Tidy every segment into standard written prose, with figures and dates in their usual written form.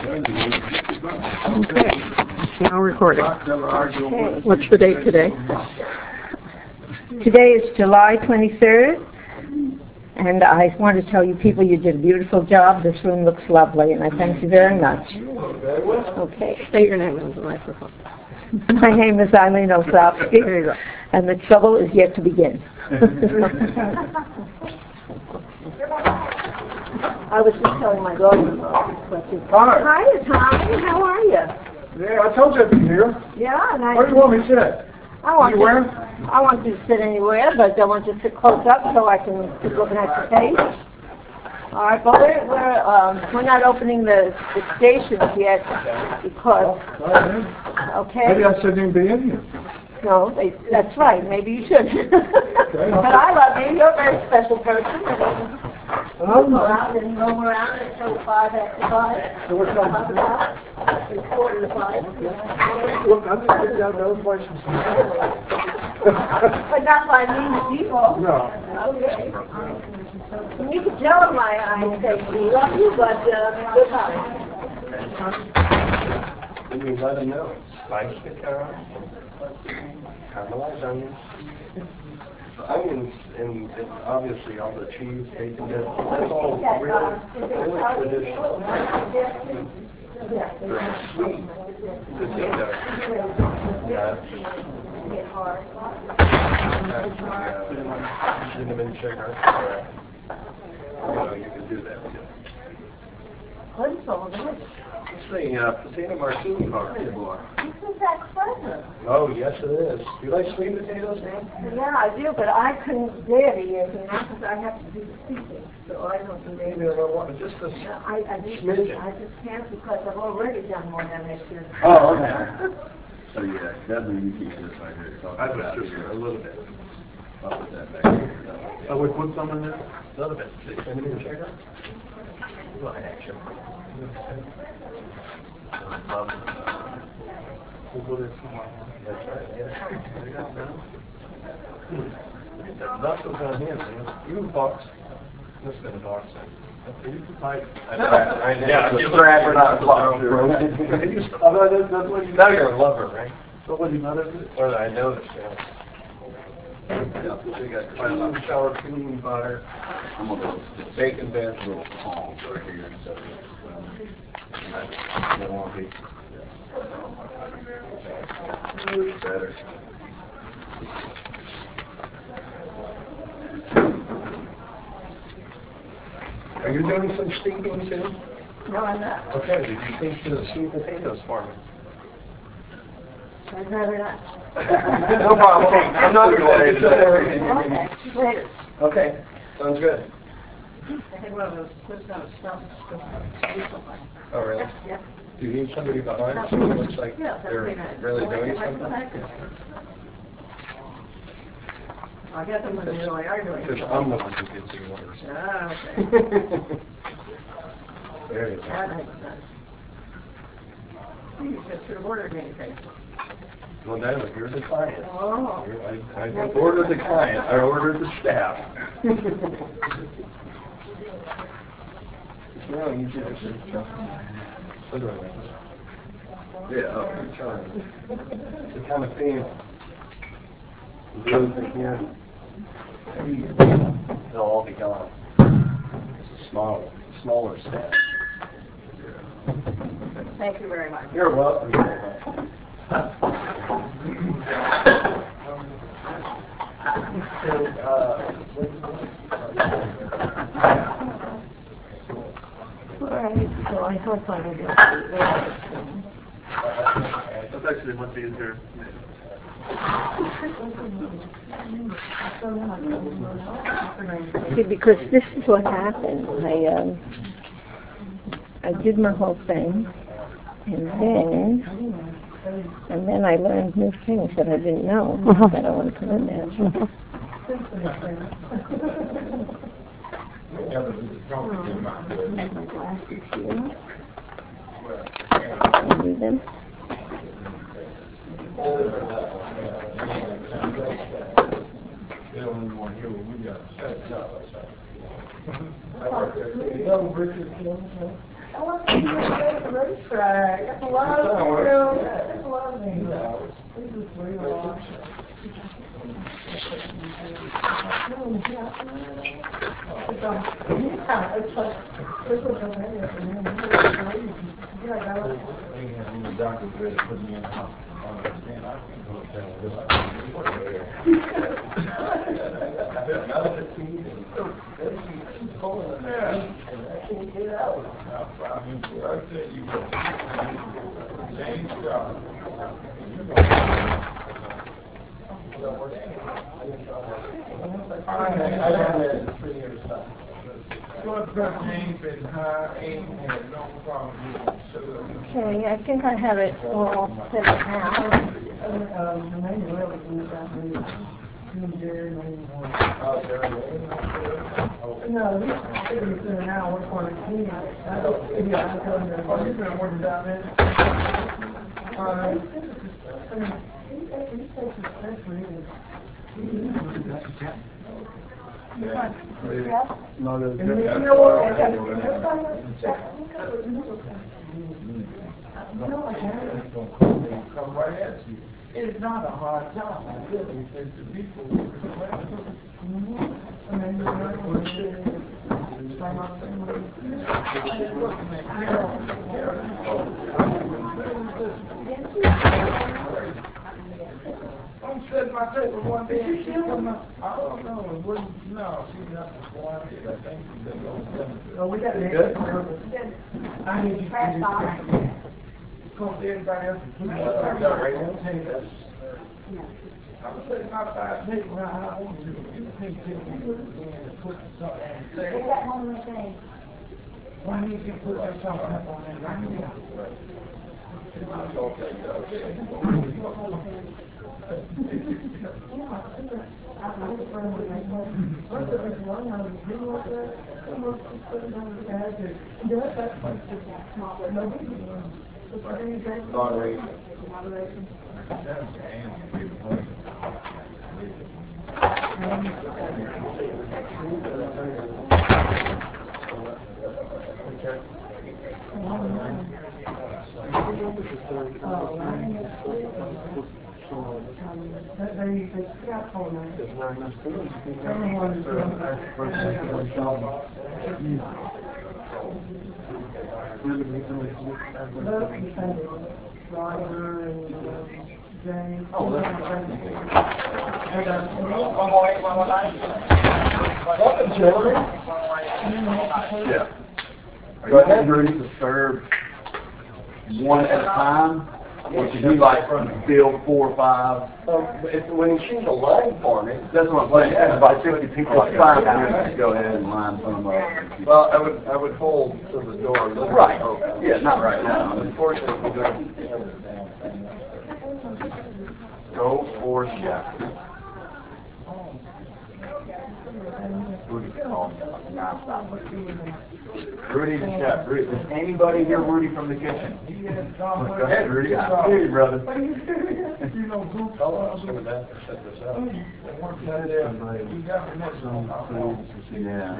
Okay, now recording. Okay. What's the date today? Today is July 23rd, and I want to tell you people you did a beautiful job. This room looks lovely, and I thank you very much. Okay, say your name into the microphone. My name is Eileen Osofsky, There you go. and the trouble is yet to begin. I was just telling my daughter-in-law what you... Hi. Hi, Tommy. How are you? Yeah, I told you I'd be here. Yeah, and Where do you want me to sit? I want Anywhere? I want you to sit anywhere, but I want you to sit close up so I can keep looking at your face. All right, but we're not opening the stations yet because, okay? Maybe I shouldn't even be in here. No, that's right. Maybe you should. But I love you. You're a very special person. You go out and roam around until 5 after 5. So what time is it? It's 4 to 5. Look, I'm just sitting down those places. But not by mean people. No. Okay. You can tell in my eyes that we love you, but goodbye. Can you let them know? Spice the carrot, caramelized onions, and obviously all the cheese, bacon, that's all really traditional. Very sweet potato. Cinnamon sugar. You can do that too. What is all this? It's the potato martini bar. Isn't that clever? Oh, yes it is. Do you like sweet potatoes, man? Yeah, I do, but I couldn't dare to eat it because I have to do the speaking, so I don't do Maybe that. a little one, just a smidgen. I just can't because I've already done more than this year. Oh, okay. So yeah, definitely you keep this right here. I was just a little bit. I'll put that back here. I would put some in there. A little bit. Cinnamon sugar? Well, actually. We'll put it somewhere. That's right, yeah. The knuckles on him, man. You box. This is a box. Yeah, just grab it out of the box. That's what you know. You're a lover, right? So what do you know that is? Or I noticed, yeah. We got quite a lot of sour cream, butter, Some of those bacon bits. little palms right here. So, they won't be better. Are you doing some steaming too? No, I'm not. Okay, did you think to the sweet potatoes for me? I'd rather not. No problem. Okay, I'm not going to Okay, later. Okay, sounds good. I had one of those puts on a stump. Oh, really? Yeah. Do you need somebody behind so it looks like Yeah, that's they're pretty nice. really doing something? I guess I'm going to really arguing. Because I'm the one who gets the orders. Ah, okay. There you go. That makes sense. You just should have ordered anything. Well, no, you're the client. Oh. I don't order the client, I order the staff. No, you just literally. Yeah, oh, I'm trying. It's the kind of thing. Those that here, they'll all be gone. It's a smaller staff. Thank you very much. You're welcome. All right, so I thought I would do That's actually much easier. See, because this is what happened. I did my whole thing, and then I learned new things that I didn't know that I want to put in there. My glasses here. Read them. racetrack. That's a lot of room. That's a lot of things. This is pretty long. The doctor said put me in the hospital. Okay, I think I have it all set now. No, it's in an hour, we're going to clean it. You've been working down there. No, there's Come right at you. It's not a hard job, really. It's the people who I'm setting my table one day and she come up. I don't know. It wouldn't, no, she's not the one. I think she's the Oh, we got it. I need you to come to everybody else. I'm sitting outside taking my house. You can't take me and put something on the table. Why didn't you put that something up on that right now? Yeah. Go ahead, Rudy, to serve one at a time, or should he like build 4 or 5? When you choose a line for me, That's what I'm saying, there's about 50 people, like 5 minutes, go ahead and line some up. well, I would hold to the door. Right, yeah, not right now. Unfortunately, we don't. Go for chef. Rudy, call. Rudy the chef. Rudy, is anybody here Rudy from the kitchen? Go ahead, Rudy. I see you, brother. You know, group, Oh, I was going to set this up. you got the next one. Yeah.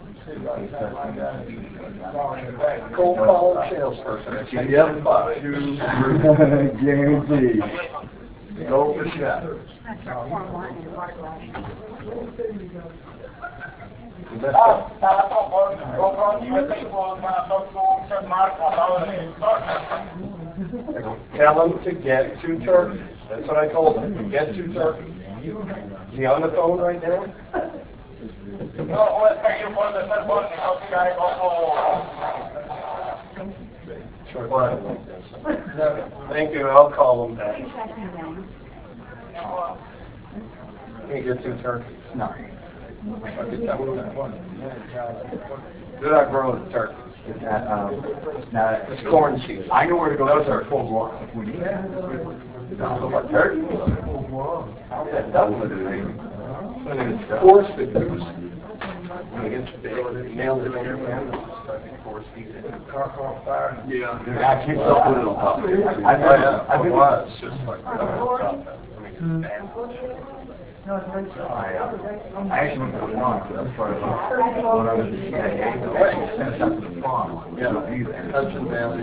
Cold call salesperson. Yep. Guaranteed. Go for chef. Tell him to get 2 turkeys. That's what I told him. Get 2 turkeys. Is he on the phone right now? Sure. Thank you. I'll call him back. Can you get 2 turkeys? No. They're not growing turkeys. Now, It's corn season. I know where to go. Those are full blown. Turkey? That doubling it, maybe. When it's force the goose, when it gets big, it nails it in your hand. Force feed it. Yeah. I can't stop putting it on top. It was just like that. I mean, I actually went to the farm, so that's part of when I was at the CIA, they actually sent us out to the farm. Yeah, Hudson Valley.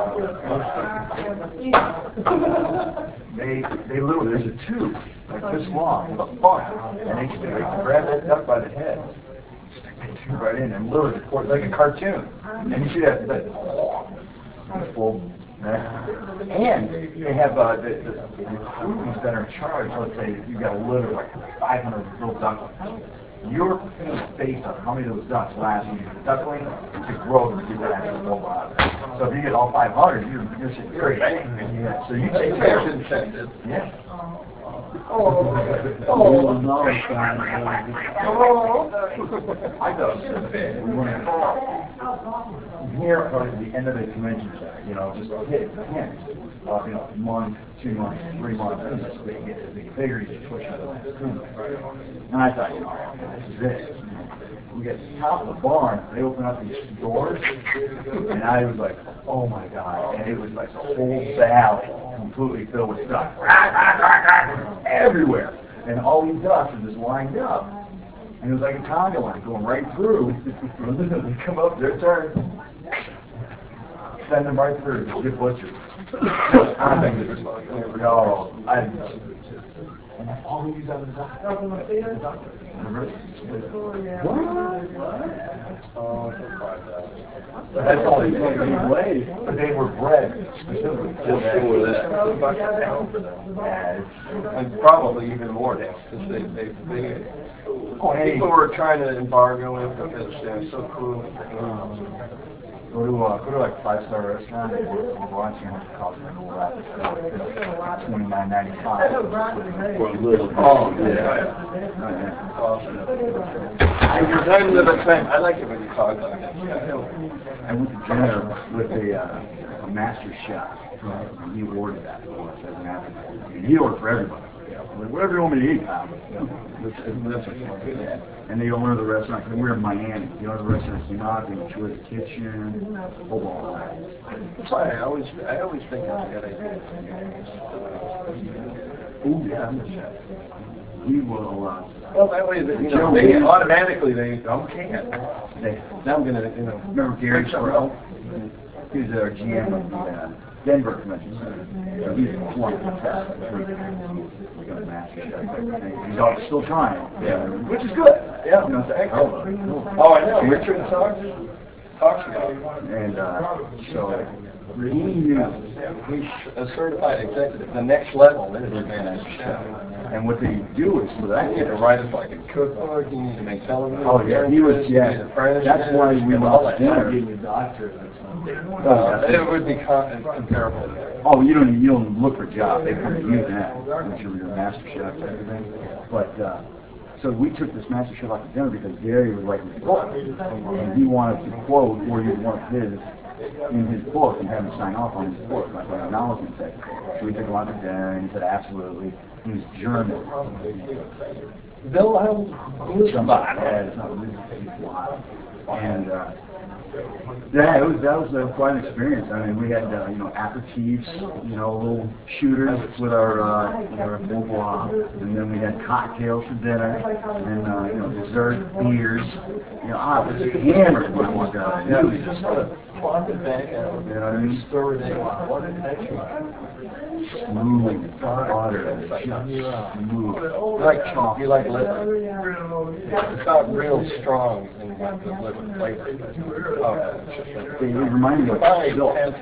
They literally, there's a tube, like this long, in the farm, and they grab that duck by the head, stick that tube right in, and literally record like a cartoon. And you see that full. And they have the recruiters that are in charge. Let's say if you've got a litter of like 500 little ducklings, your pay is based on how many of those ducks last year. The duckling to grow to get that actual full out. So if you get all 500, you're secure. So you take care of it. Yeah. I thought here at the end of the convention center, just hit hens, month, 2 months, 3 months, and just they get bigger, you push it. And I thought, this is it. We get to the top of the barn, they open up these doors, and I was like, oh my God, and it was like the whole valley completely filled with ducks. Everywhere. And all these ducks are just lined up. And it was like a conga line going right through. They come up, their turn. Send them right through, get butchered. No, and that's all we use out of the duck. That's all they laid, but they were bred specifically just for that. And probably even more now, because people were trying to embargo it because they're so cool. Go to like a 5-star restaurant and get some lunch and it costs like $29.95 for a little. Oh yeah. Awesome. I like it when you talk like that. I went to dinner with a master chef. He awarded that for us as an appetizer. And he ordered for everybody. Like, whatever you want me to eat, pal. And they own the restaurant. We were in Miami. The owner of the restaurant came out. They enjoyed the kitchen. Whole ball. That's why I always think that's a good idea. Oh yeah. We will. Well, that way, they automatically okay. Now I'm gonna, remember Gary Sorrell? He was our GM of the Denver Convention Center. So he's one of the best. He's still trying. Yeah, which is good. Yeah, it's excellent. Oh, I know. Richard talks about it. And so he knew he's a certified executive. The next level is a master chef. And what they do is for that, you need to write us like a cookbook. You need to make television. Oh yeah, he was. Yeah, that's why we lost dinner. It would be comparable. Oh, you don't look for a job. They come to you now, once you're a master chef and everything. But so we took this master chef out to dinner because Gary was writing the book, and he wanted to quote or he wanted his in his book and have him sign off on his book, like an acknowledgement text. So we took him out to dinner, and he said absolutely. He was German. Wilhelm. Somebody. It's not really wild. And yeah, that was quite an experience. I mean, we had aperitifs, little shooters with our bourgeois, and then we had cocktails for dinner, and dessert, beers. I was hammered when I walked out. It was just smooth water, smooth. You like liver? It's not real strong in the liver flavor. It reminded me of silk. It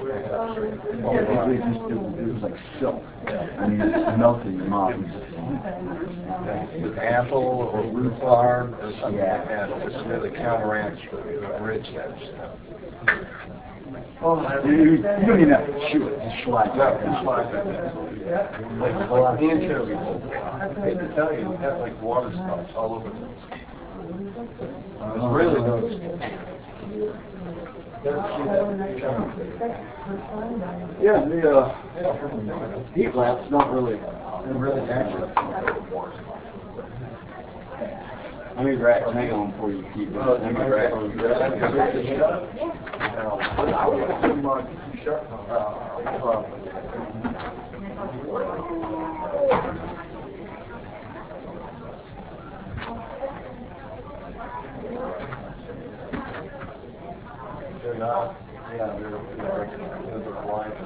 was like silk. I mean, it just melted in your mouth. With apple or rhubarb or something like that, it just really counteracts the richness. You don't even have to chew it, just slide it. No, just slide it. Like the anchovy. I hate to tell you, you have like water spots all over the place. It's really noticeable. Yeah, the heat lamp's not really accurate. Let me hang on for you, keep it. Let me they're not, yeah, they're blind.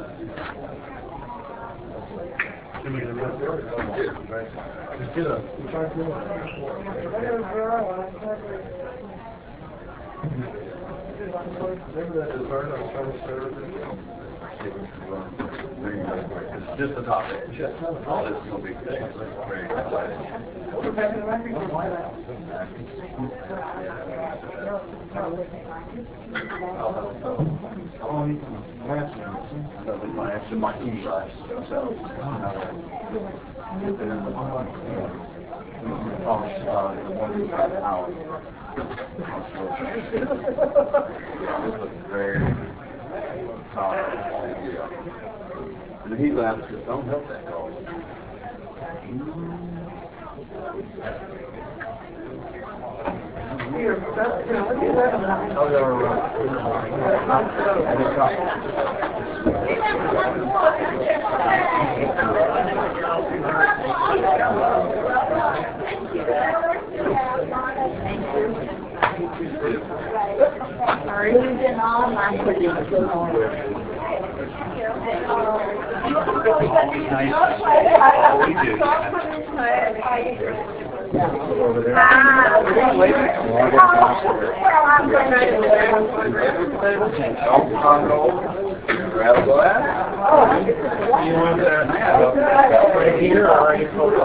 Just get a, try to do it. Remember that dessert I was trying to serve? It's just the topic. All this is no big thing. It's very exciting. My tea glass. The heat lamps don't help that dog. Over there. Grab a glass. You want that right here or right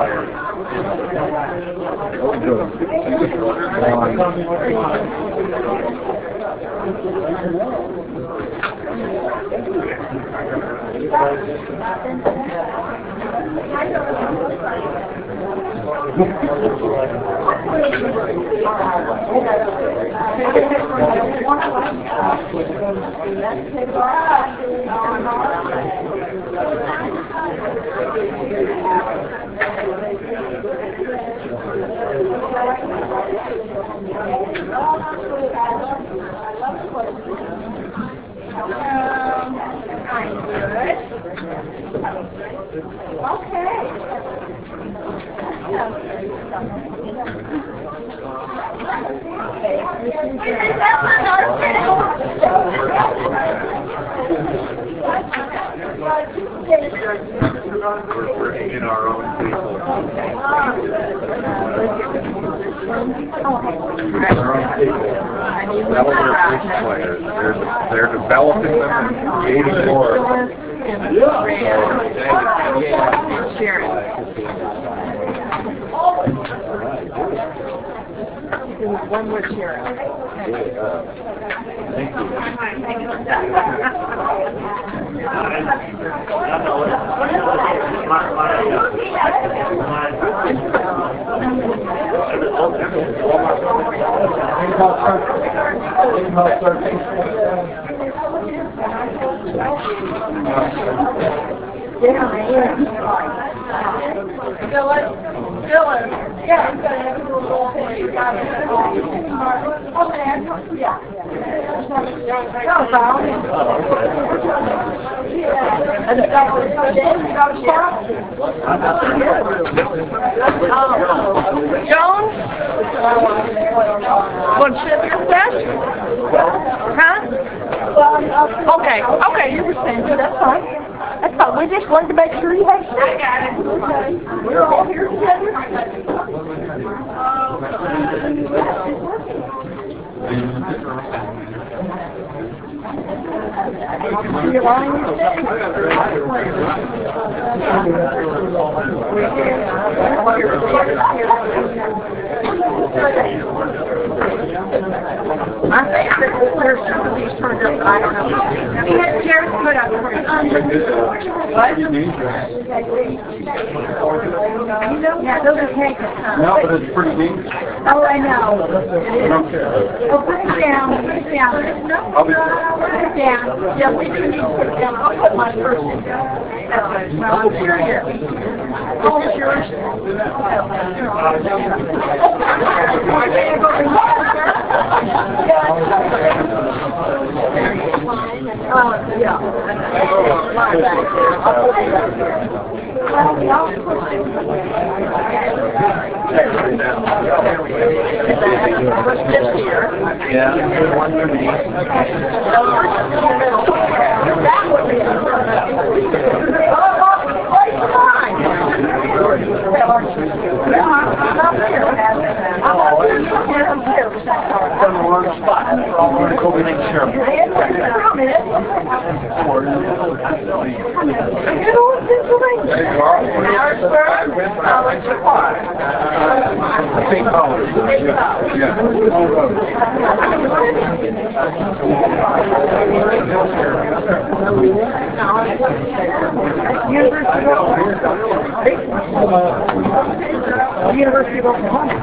We're in our own people. They're developing them and creating more. One more chair. Thank you. Jones? Want to sit your desk? Huh? Okay, okay, you were saying, that's fine. That's fine. We just wanted to make sure you had seats. I got it. Okay. We're all here together. My favorite is there's some of these turned up, I don't know. We had chairs put up for us. What? Yeah, those are cakes. No, but it's pretty neat. Oh, I know. It is. Oh, put it down. Put it down. I'll be Put it down. Yeah, we do need to put it down. I'll put mine first in there. Well, I'm sure here. Oh, it's yours? Okay. University of Oklahoma.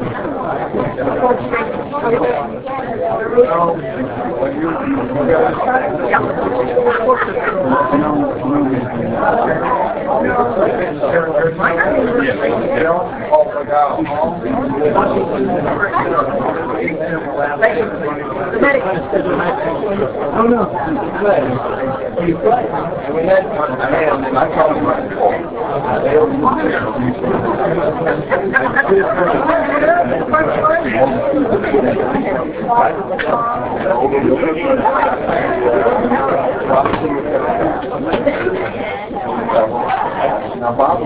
Oh no. Now, Bob,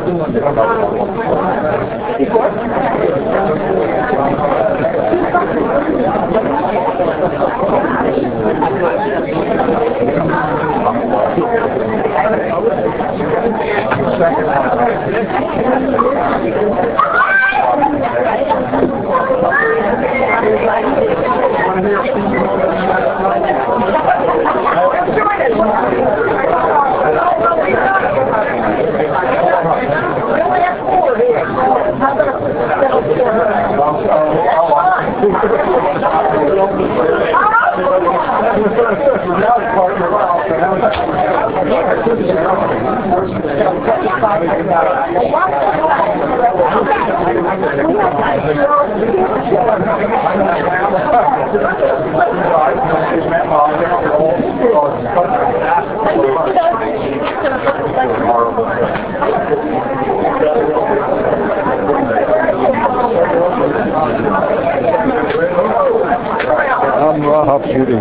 I'm raw shooting.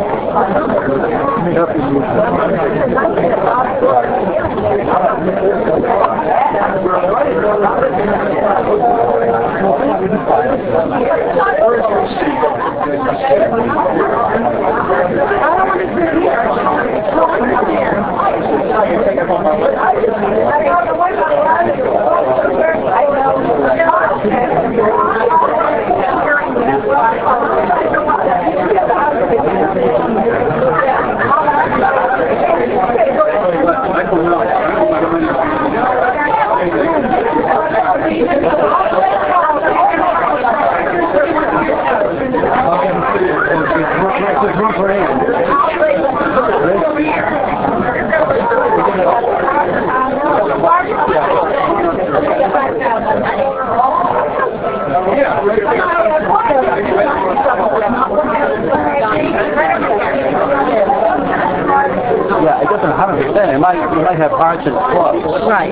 Yeah, it doesn't 100%. It might have arch and clubs. Right.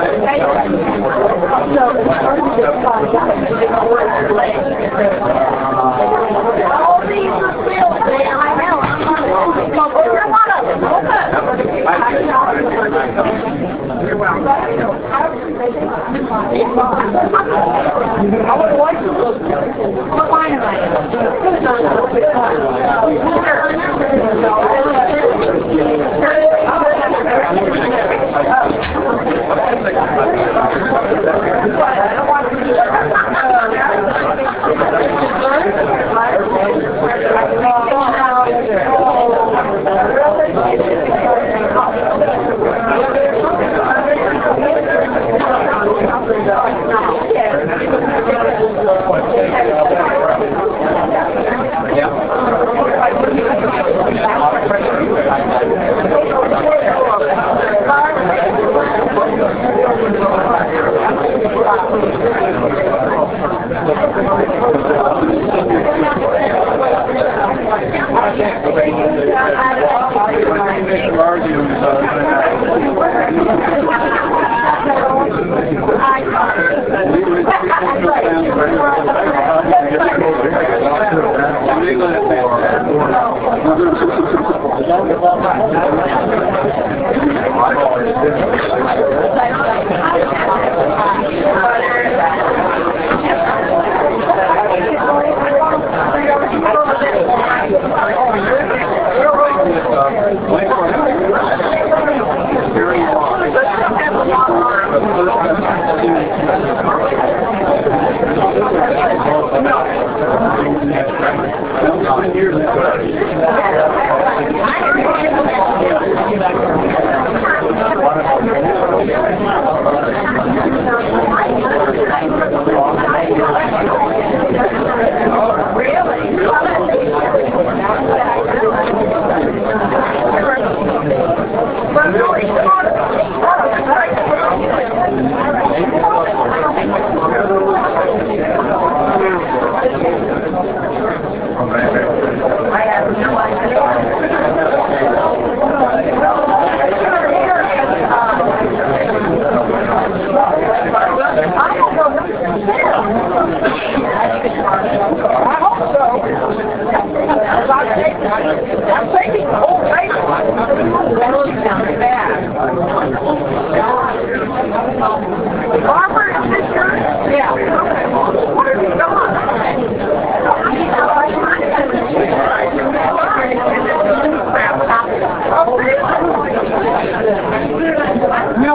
What line am I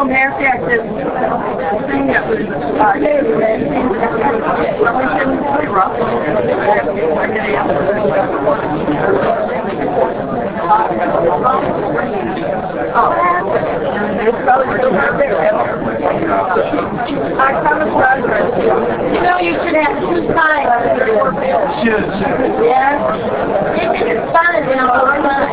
know, Nancy, I did thing that was it's probably still right there. I promise progress. You know, you should have 2 signs. Yeah. It's fun, you know, all the time.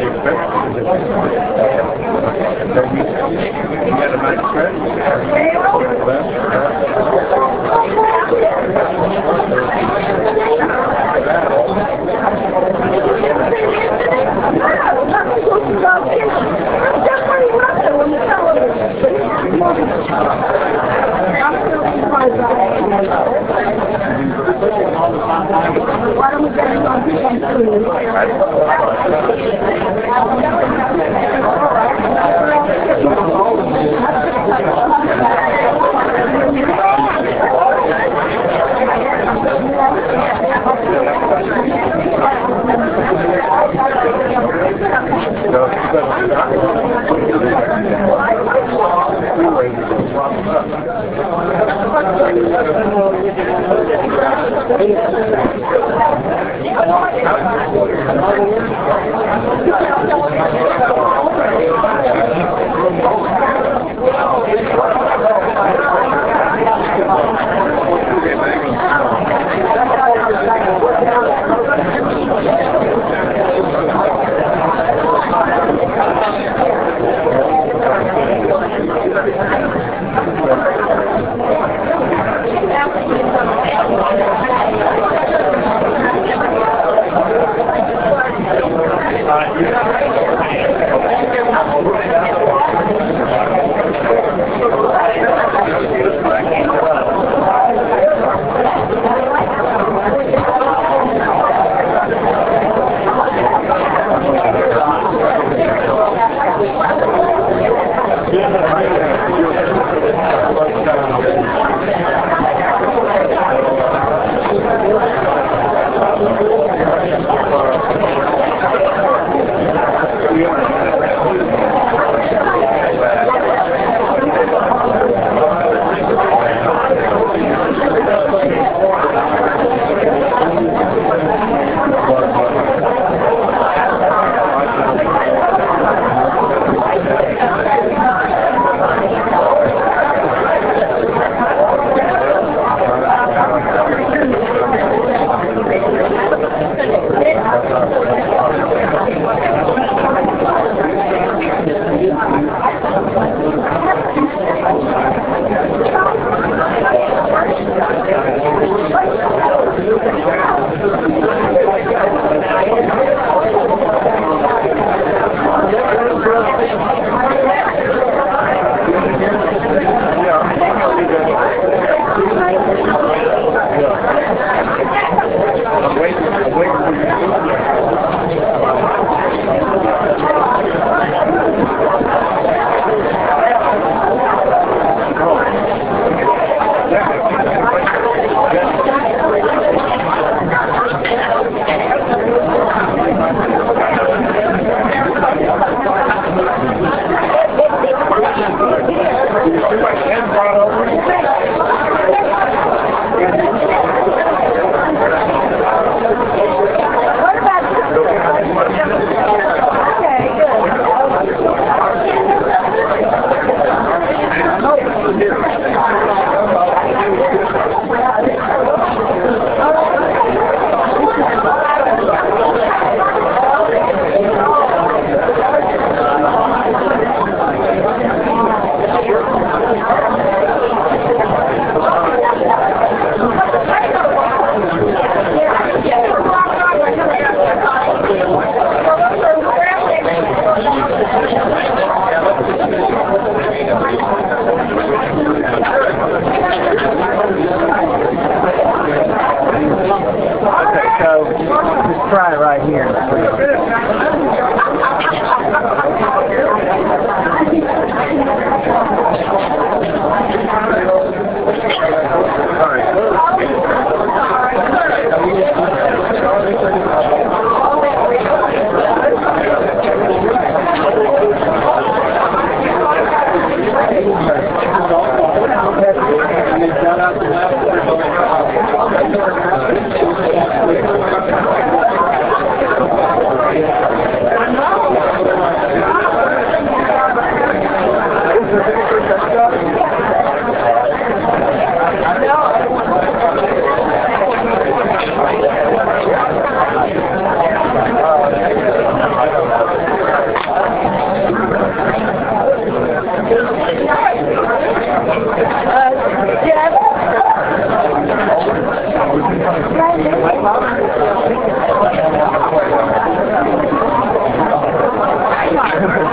Why don't we get it on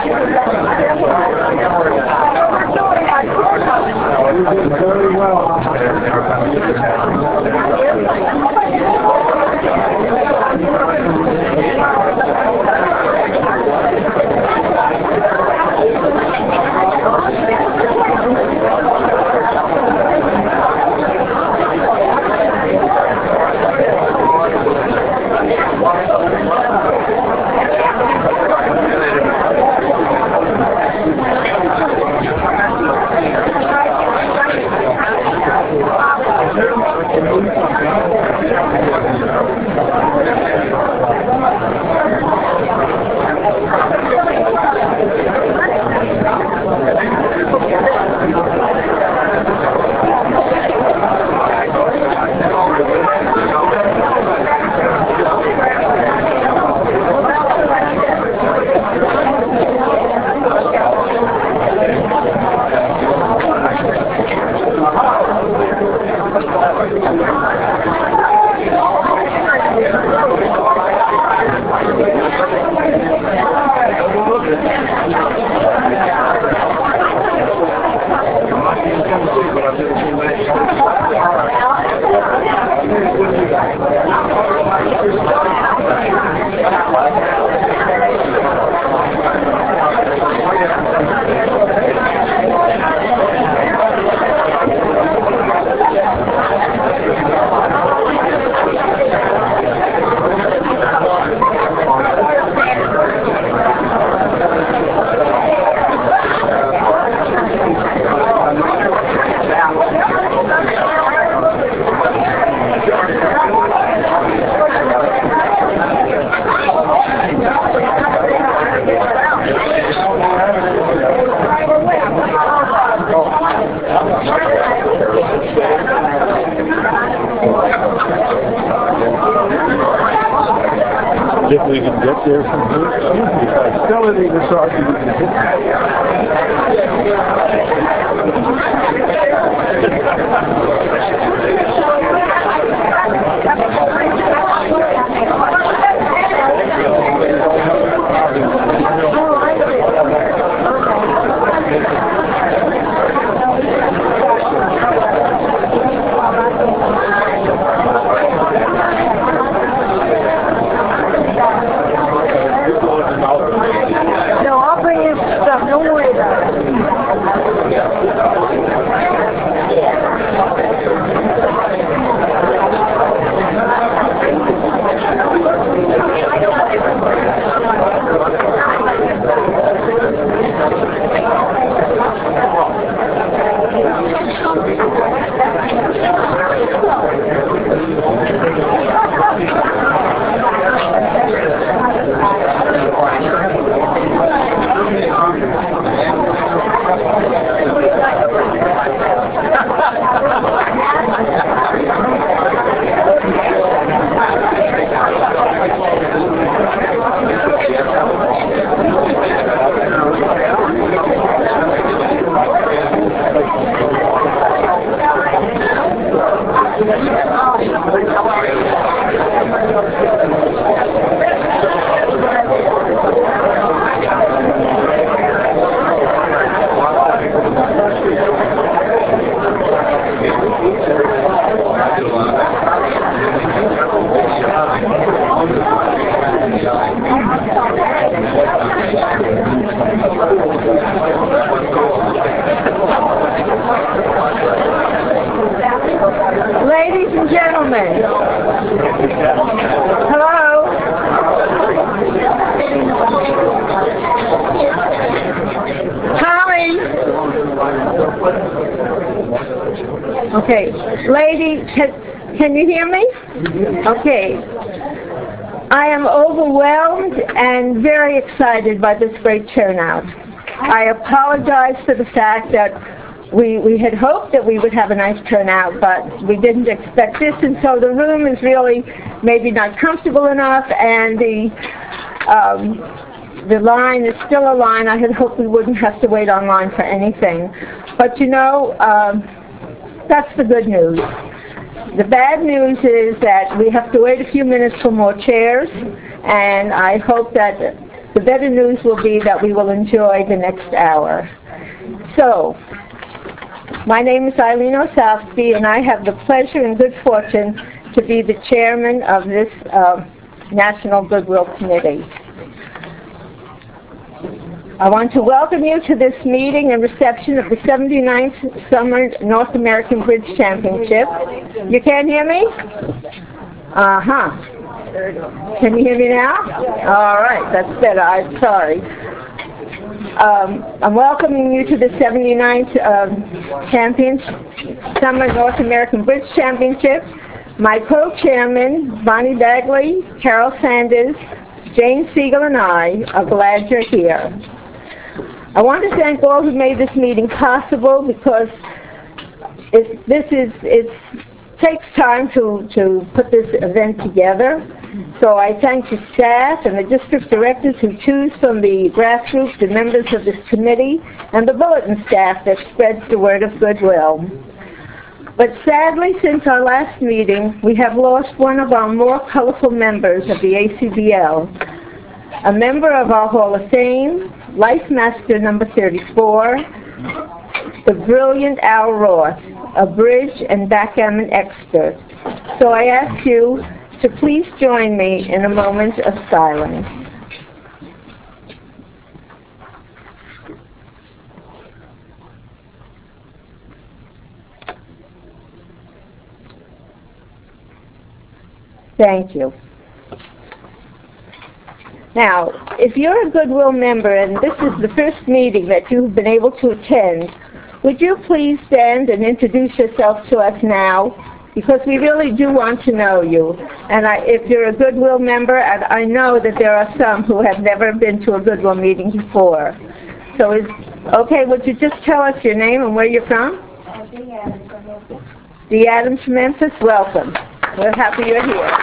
Very well. If we can get there from here. Still in this argument. No, I'll bring you stuff. Don't worry about it. Ladies and gentlemen, hello. Tommy. Okay, lady, can you hear me? Okay. I am overwhelmed and very excited by this great turnout. I apologize for the fact that we had hoped that we would have a nice turnout, but we didn't expect this, and so the room is really maybe not comfortable enough, and the line is still a line. I had hoped we wouldn't have to wait online for anything. But you know, that's the good news. The bad news is that we have to wait a few minutes for more chairs, and I hope that the better news will be that we will enjoy the next hour. So, my name is Eileen Osowski, and I have the pleasure and good fortune to be the chairman of this National Goodwill Committee. I want to welcome you to this meeting and reception of the 79th Summer North American Bridge Championship. You can't hear me? Uh-huh. Can you hear me now? All right, that's better. I'm sorry. I'm welcoming you to the 79th Summer North American Bridge Championship. My co-chairman, Bonnie Bagley, Carol Sanders, Jane Siegel, and I are glad you're here. I want to thank all who made this meeting possible, because it takes time to put this event together. So I thank the staff and the district directors who choose from the grassroots and members of this committee, and the bulletin staff that spreads the word of goodwill. But sadly, since our last meeting, we have lost one of our more colorful members of the ACBL, a member of our Hall of Fame, Life Master number 34, the brilliant Al Roth, a bridge and backgammon expert. So I ask you to please join me in a moment of silence. Thank you. Now, if you're a Goodwill member and this is the first meeting that you've been able to attend, would you please stand and introduce yourself to us now? Because we really do want to know you. And if you're a Goodwill member, and I know that there are some who have never been to a Goodwill meeting before. So okay, would you just tell us your name and where you're from? Dee Adams from Memphis. Dee Adams from Memphis, welcome. We're happy you're here.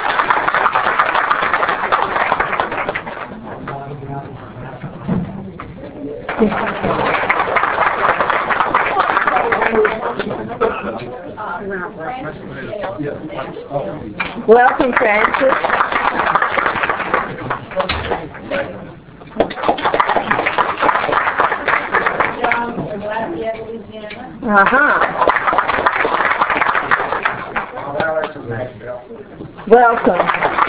Welcome, Francis. Welcome.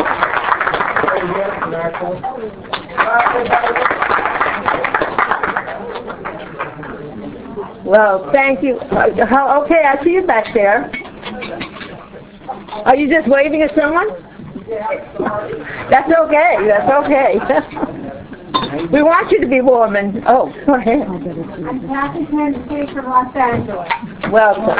Well, thank you. Okay, I see you back there. Are you just waving at someone? That's okay. That's okay. We want you to be warm and... Oh, go ahead. I'm Kathy Tennessee from Los Angeles. Welcome.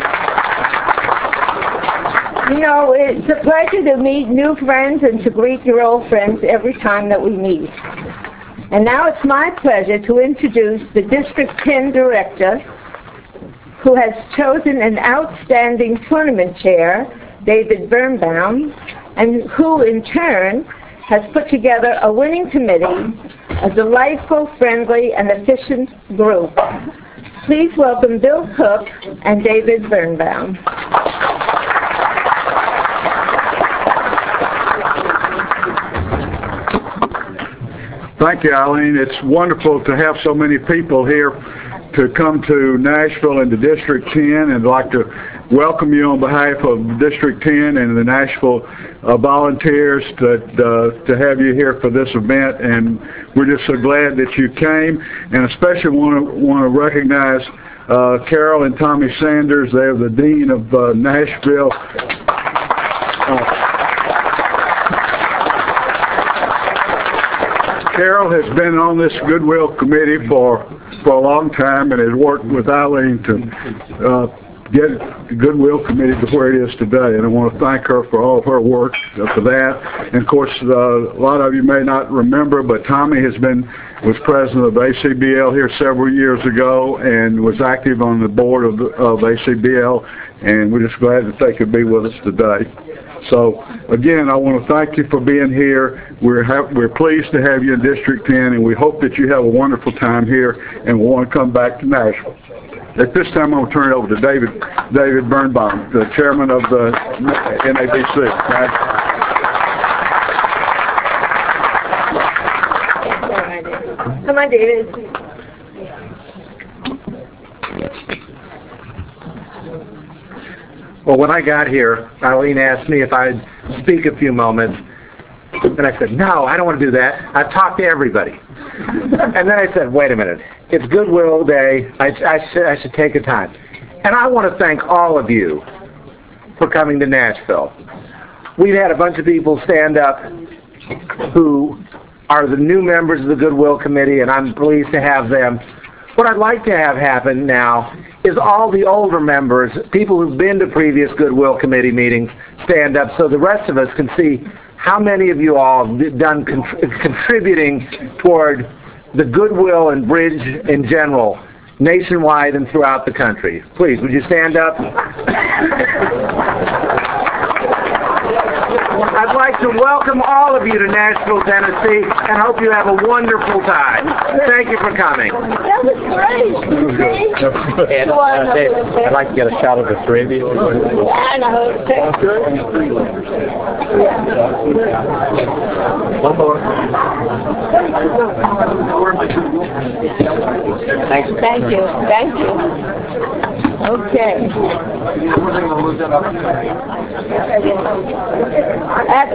You know, it's a pleasure to meet new friends and to greet your old friends every time that we meet. And now it's my pleasure to introduce the District 10 Director, who has chosen an outstanding tournament chair, David Birnbaum, and who in turn has put together a winning committee, a delightful, friendly, and efficient group. Please welcome Bill Cook and David Birnbaum. Thank you, Eileen. It's wonderful to have so many people here to come to Nashville and to District 10, and I'd like to welcome you on behalf of District 10 and the Nashville volunteers to have you here for this event, and we're just so glad that you came, and especially want to recognize Carol and Tommy Sanders. They're the Dean of Nashville. Carol has been on this Goodwill Committee for a long time and has worked with Eileen to get the Goodwill Committee to where it is today. And I want to thank her for all of her work for that. And of course, a lot of you may not remember, but Tommy was president of ACBL here several years ago and was active on the board of ACBL. And we're just glad that they could be with us today. So, again, I want to thank you for being here. We're pleased to have you in District 10, and we hope that you have a wonderful time here and will want to come back to Nashville. At this time, I'm going to turn it over to David Birnbaum, the chairman of the NABC. on, David. Well, when I got here, Eileen asked me if I'd speak a few moments, and I said, no, I don't want to do that. I've talked to everybody. And then I said, wait a minute. It's Goodwill Day. I should take a time. And I want to thank all of you for coming to Nashville. We've had a bunch of people stand up who are the new members of the Goodwill Committee, and I'm pleased to have them. What I'd like to have happen now is all the older members, people who've been to previous Goodwill Committee meetings, stand up so the rest of us can see how many of you all have done contributing toward the Goodwill and Bridge in general, nationwide and throughout the country. Please, would you stand up? I'd like to welcome all of you to Nashville, Tennessee, and hope you have a wonderful time. Thank you for coming. That was great. And, Dave, I'd like to get a shot of the three of you. And I hope One more. Thanks. Thank you. Thank you. Okay. At the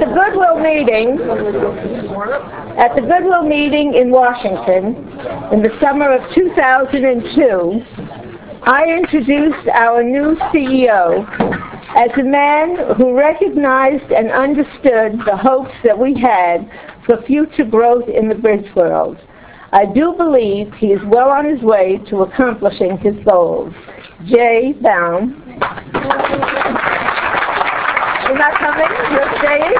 Goodwill meeting in Washington in the summer of 2002, I introduced our new CEO as a man who recognized and understood the hopes that we had for future growth in the bridge world. I do believe he is well on his way to accomplishing his goals. Jay Baum. You're not coming? You're staying?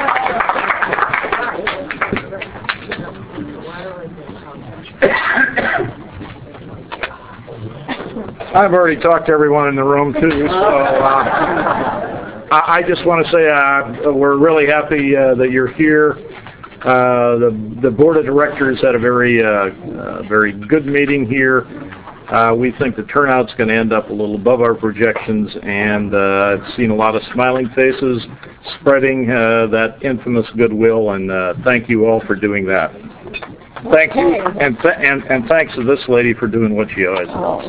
I've already talked to everyone in the room too, so I just want to say we're really happy that you're here. The board of directors had a very good meeting here. We think the turnout's going to end up a little above our projections, and I've seen a lot of smiling faces spreading that infamous goodwill, and thank you all for doing that. Thank you, and thanks to this lady for doing what she always does.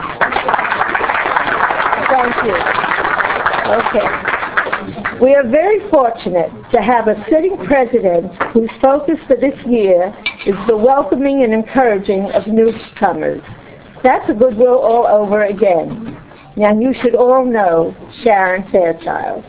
Thank you. Okay. We are very fortunate to have a sitting president whose focus for this year is the welcoming and encouraging of newcomers. That's a Goodwill all over again. Now you should all know Sharon Fairchild.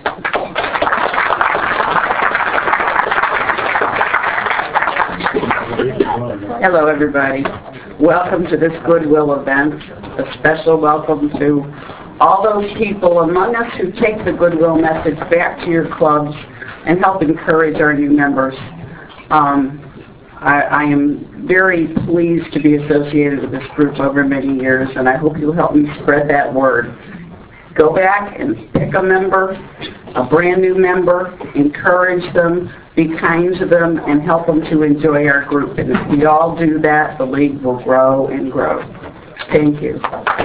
Hello everybody. Welcome to this Goodwill event. A special welcome to all those people among us who take the Goodwill message back to your clubs and help encourage our new members. I am very pleased to be associated with this group over many years, and I hope you'll help me spread that word. Go back and pick a member, a brand new member, encourage them, be kind to them, and help them to enjoy our group. And if we all do that, the league will grow and grow. Thank you.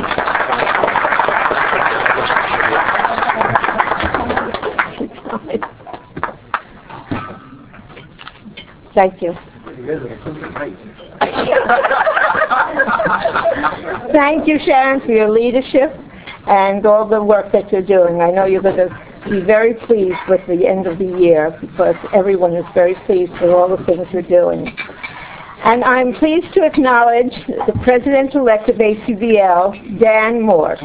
Thank you. Thank you, Sharon, for your leadership and all the work that you're doing. I know you're going to be very pleased with the end of the year because everyone is very pleased with all the things you're doing. And I'm pleased to acknowledge the President-elect of ACBL, Dan Moore.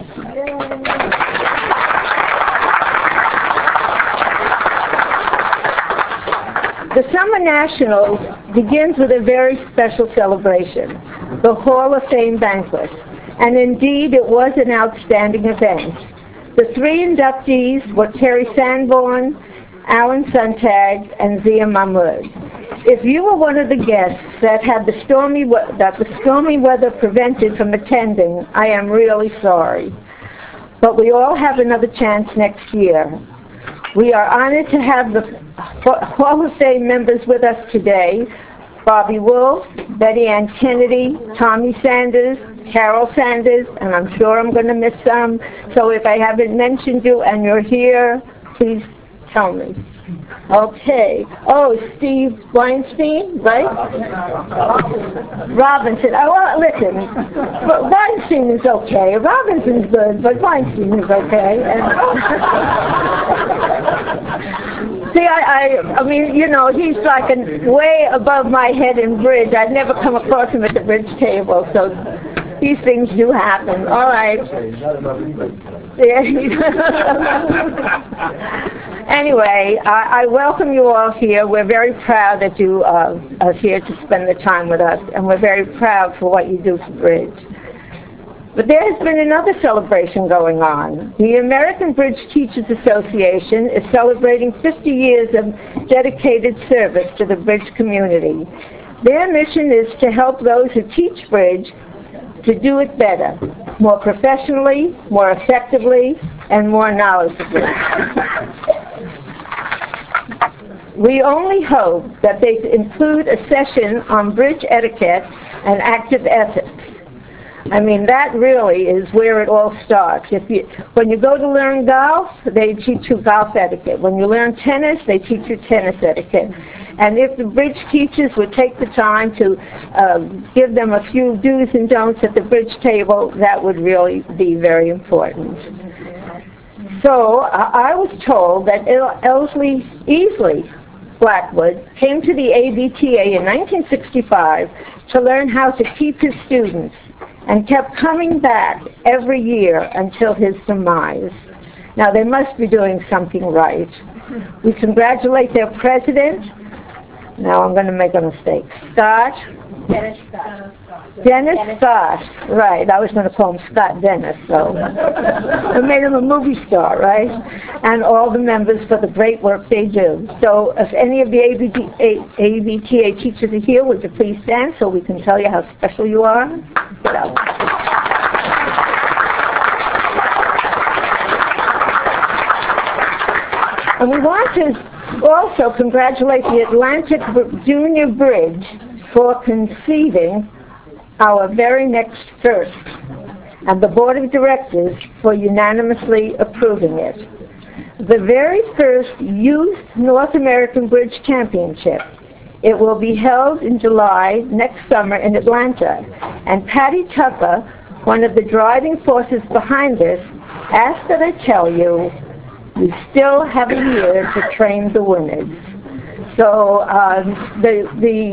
The Summer Nationals begins with a very special celebration, the Hall of Fame banquet. And indeed, it was an outstanding event. The three inductees were Terry Sanborn, Alan Sontag, and Zia Mahmood. If you were one of the guests that had the stormy weather prevented from attending, I am really sorry. But we all have another chance next year. We are honored to have the Hall of Fame members with us today. Bobby Wolf, Betty Ann Kennedy, Tommy Sanders, Carol Sanders, and I'm sure I'm going to miss some. So if I haven't mentioned you and you're here, please tell me. Okay. Oh, Steve Weinstein, right? Robinson. Oh, well, listen. Weinstein is okay. Robinson's good, but Weinstein is okay. And see, I mean, you know, he's like way above my head in bridge. I've never come across him at the bridge table, so these things do happen. All right. Anyway, I welcome you all here. We're very proud that you are here to spend the time with us, and we're very proud for what you do for Bridge. But there has been another celebration going on. The American Bridge Teachers Association is celebrating 50 years of dedicated service to the Bridge community. Their mission is to help those who teach Bridge to do it better, more professionally, more effectively, and more knowledgeably. We only hope that they include a session on bridge etiquette and active ethics. I mean, that really is where it all starts. When you go to learn golf, they teach you golf etiquette. When you learn tennis, they teach you tennis etiquette. And if the bridge teachers would take the time to give them a few do's and don'ts at the bridge table, that would really be very important. So I was told that Easley Blackwood came to the ABTA in 1965 to learn how to keep his students, and kept coming back every year until his demise. Now, they must be doing something right. We congratulate their president. Now, I'm going to make a mistake. Dennis Scott. Right. I was going to call him Scott Dennis, so I made him a movie star, right? And all the members for the great work they do. So if any of the ABTA teachers are here, would you please stand so we can tell you how special you are? Get up. And we want to also congratulate the Atlantic Junior Bridge for conceiving our very next first, and the Board of Directors for unanimously approving it. The very first Youth North American Bridge Championship. It will be held in July next summer in Atlanta, and Patty Tucker, one of the driving forces behind this, asked that I tell you, we still have a year to train the winners. So the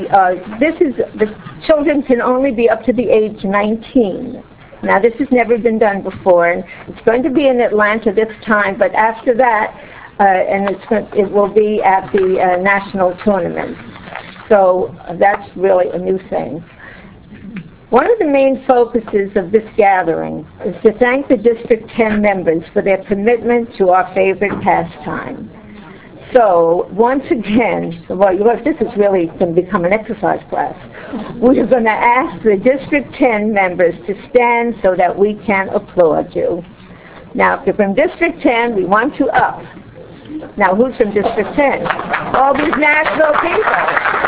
children can only be up to the age 19. Now, this has never been done before, and it's going to be in Atlanta this time, but after that, it will be at the national tournament. So that's really a new thing. One of the main focuses of this gathering is to thank the District 10 members for their commitment to our favorite pastime. So, once again, well, this is really going to become an exercise class. We're going to ask the District 10 members to stand so that we can applaud you. Now, if you're from District 10, we want you up. Now, who's from District 10? All these national people.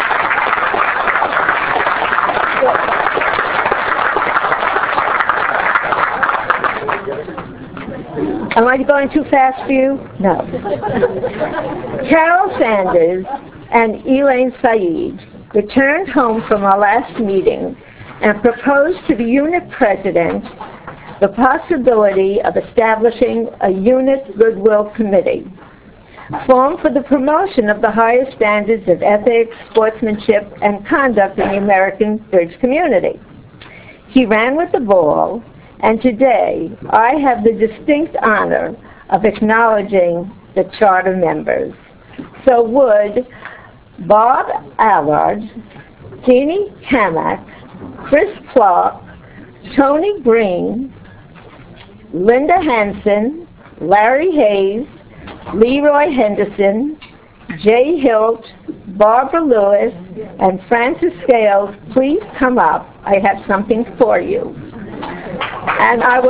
Am I going too fast for you? No. Carol Sanders and Elaine Saeed returned home from our last meeting and proposed to the unit president the possibility of establishing a unit goodwill committee formed for the promotion of the highest standards of ethics, sportsmanship, and conduct in the American bridge community. He ran with the ball, and today I have the distinct honor of acknowledging the charter members. So would Bob Allard, Jeannie Kamak, Chris Clark, Tony Green, Linda Hansen, Larry Hayes, Leroy Henderson, Jay Hilt, Barbara Lewis, and Francis Scales please come up? I have something for you. And I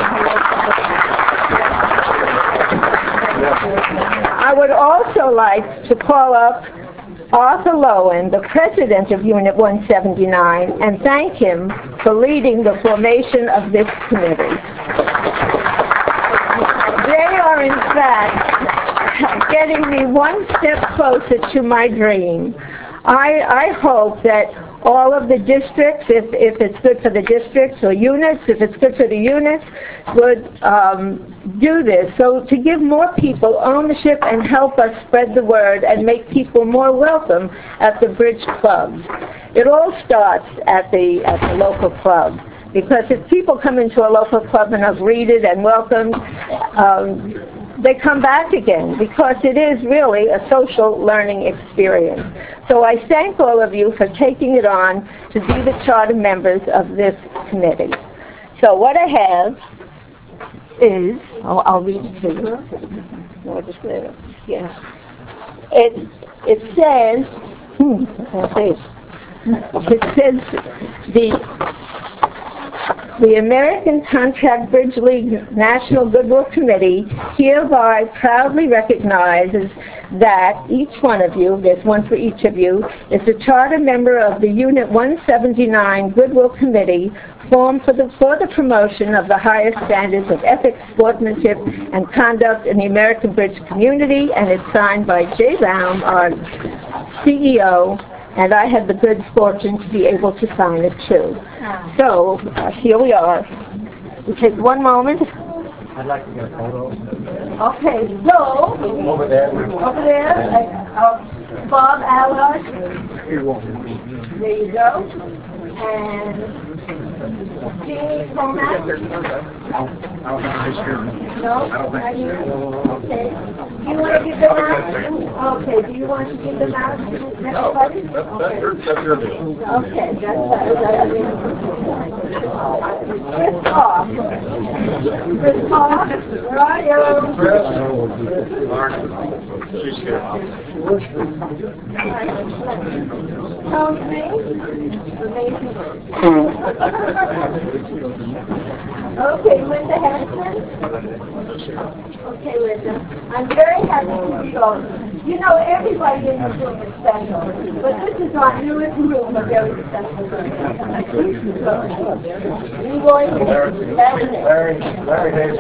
would also like to call up Arthur Lowen, the president of Unit 179, and thank him for leading the formation of this committee. They are, in fact, getting me one step closer to my dream. I hope that all of the districts, if it's good for the districts or units, if it's good for the units, would do this. So to give more people ownership and help us spread the word and make people more welcome at the bridge clubs. It all starts at the local club. Because if people come into a local club and are greeted and welcomed, they come back again because it is really a social learning experience. So I thank all of you for taking it on to be the charter members of this committee. So what I have is, I'll read it to you. Yeah. It says, the American Contract Bridge League National Goodwill Committee hereby proudly recognizes that each one of you, there's one for each of you, is a charter member of the Unit 179 Goodwill Committee formed for the promotion of the highest standards of ethics, sportsmanship, and conduct in the American bridge community, and it's signed by Jay Baum, our CEO, and I had the good fortune to be able to sign it too. So, here we are. We take one moment. I'd like to get a photo. Okay, so, Over there. Bob Allard. There you go. And Jeannie Comac. No? Okay. Do you want to give them out? Okay, do you want to give them out to everybody? Okay, that's Chris Paul. Chris Paul, where are you? She's here. Okay, Linda Hanson. Okay, Linda. I'm very happy to see all. You know, everybody in this room is special, but this is our newest room, a very special room. You going to Larry Davis.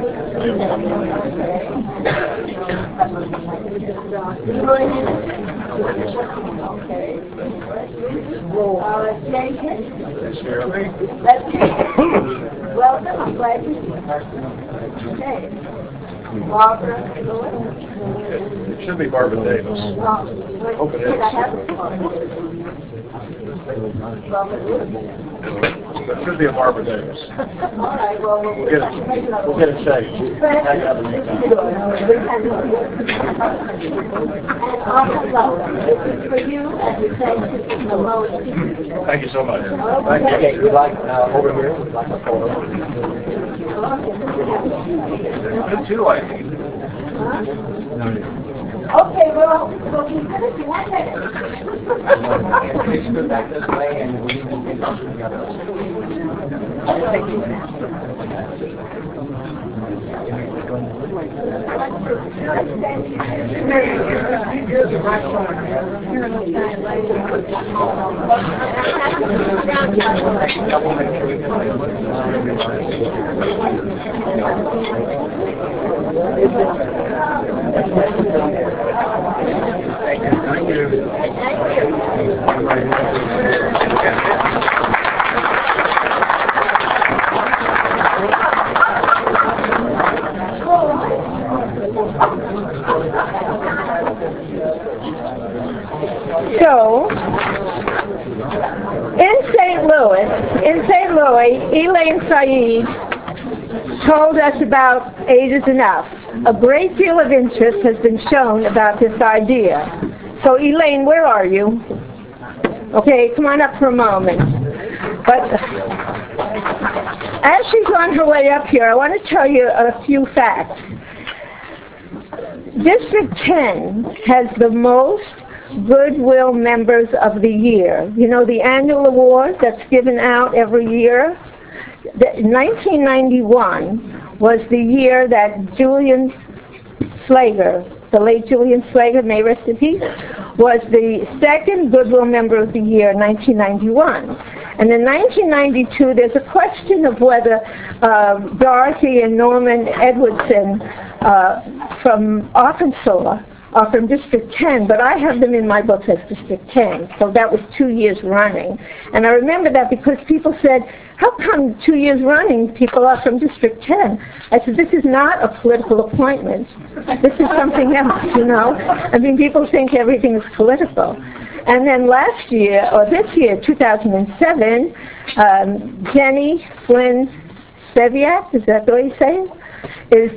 You going in? Okay. Jason? That's you. Welcome, I'm glad you're here. Okay. Barbara Lewis? It should be Barbara Davis. Hope it is. It should be a Barbara Davis. All right, well, we'll get it saved. And this is for you, and we thank you for most. Thank you so much. Okay, you'd like over here? Would like a photo? Good too, I think. Okay, well, we'll be finished in 1 minute. Please go back this way and we can go together. Thank you. So, in St. Louis, Elaine Saeed told us about Age is Enough. A great deal of interest has been shown about this idea. So, Elaine, where are you? Okay, come on up for a moment. But as she's on her way up here, I want to tell you a few facts. District 10 has the most Goodwill Members of the Year. You know, the annual award that's given out every year? 1991 was the year that Julian Slager, the late Julian Slager, may rest in peace, was the second Goodwill Member of the Year in 1991. And in 1992, there's a question of whether Dorothy and Norman Edwardson from Arkansas are from District 10, but I have them in my books as District 10, so that was 2 years running. And I remember that because people said, how come 2 years running people are from District 10? I said, this is not a political appointment. This is something else, you know? I mean, people think everything is political. And then last year, or this year, 2007, Jenny Flynn Seviak, is that the way you say it? Is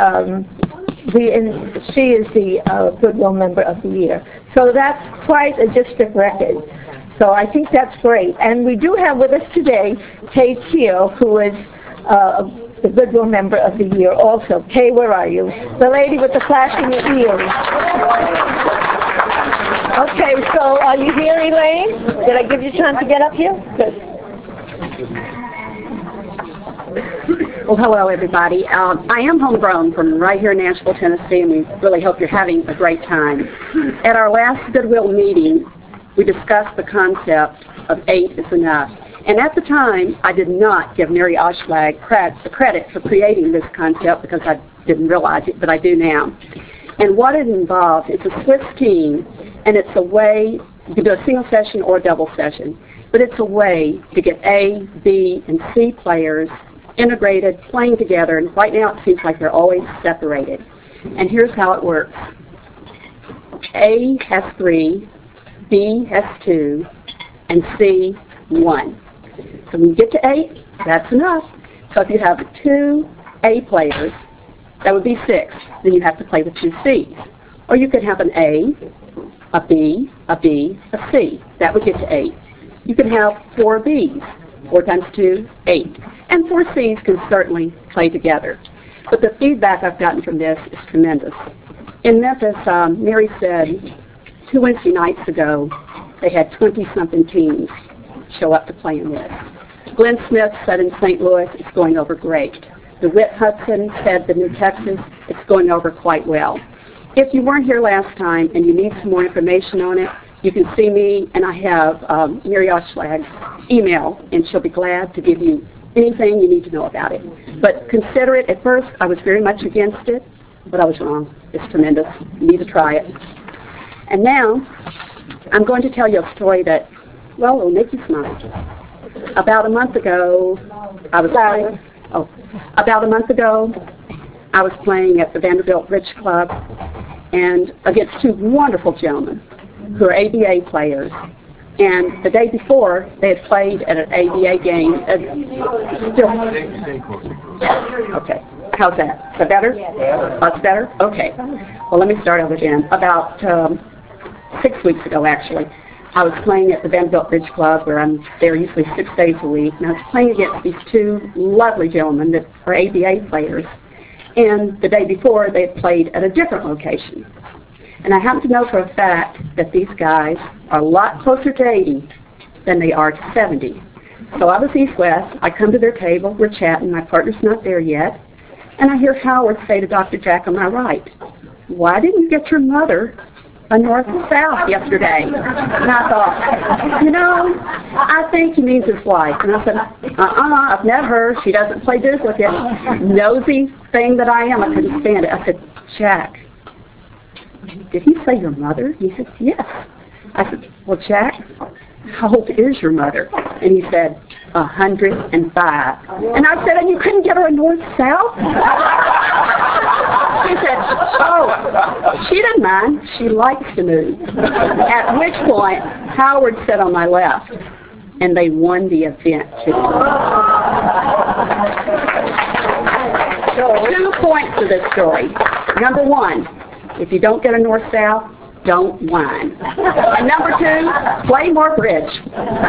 she is the Goodwill Member of the Year. So that's quite a district record. So I think that's great. And we do have with us today Kay Teal, who is the Goodwill Member of the Year also. Kay, where are you? The lady with the flashing ears. Okay, so are you here, Elaine? Did I give you a chance to get up here? Good. Well, hello, everybody. I am homegrown from right here in Nashville, Tennessee, and we really hope you're having a great time. At our last Goodwill meeting, we discussed the concept of 8 is enough. And at the time, I did not give Mary Oshlag the credit for creating this concept because I didn't realize it, but I do now. And what it involves is a Swiss team, and it's a way, you can do a single session or a double session, but it's a way to get A, B, and C players integrated, playing together, and right now it seems like they're always separated. And here's how it works. A has 3, B has 2, and C 1. So when you get to 8, that's enough. So if you have 2 A players, that would be 6. Then you have to play with 2 C's. Or you could have an A, a B, a B, a C. That would get to 8. You can have 4 B's. 4 times 2, 8. And 4 C's can certainly play together. But the feedback I've gotten from this is tremendous. In Memphis, Mary said 2 Wednesday nights ago, they had 20-something teams show up to play in this. Glenn Smith said in St. Louis, it's going over great. DeWitt Hudson said the New Texas, it's going over quite well. If you weren't here last time and you need some more information on it, you can see me, and I have Mary Oshleg's email, and she'll be glad to give you anything you need to know about it. But consider it. At first, I was very much against it, but I was wrong. It's tremendous. You need to try it. And now, I'm going to tell you a story that, well, will make you smile. About a month ago, I was playing at the Vanderbilt Bridge Club, and against 2 wonderful gentlemen who are ABA players. And the day before, they had played at an ABA game. Okay. How's that? Is that better? That's better? Okay. Well, let me start over again. About 6 weeks ago, actually, I was playing at the Vanderbilt Bridge Club, where I'm there usually 6 days a week, and I was playing against these 2 lovely gentlemen that are ABA players. And the day before, they had played at a different location. And I happen to know for a fact that these guys are a lot closer to 80 than they are to 70. So I was east-west. I come to their table. We're chatting. My partner's not there yet. And I hear Howard say to Dr. Jack on my right, why didn't you get your mother a north and south yesterday? And I thought, you know, I think he means his wife. And I said, I've met her. She doesn't play duplicate. Nosy thing that I am, I couldn't stand it. I said, Jack, did he say your mother? He said, yes. I said, well, Jack, how old is your mother? And he said, 105. And I said, and you couldn't get her a north-south? He said, oh, she didn't mind. She likes to move. At which point, Howard sat on my left, and they won the event. 2 points to this story. Number 1, if you don't get a north-south, don't whine. And number 2, play more bridge.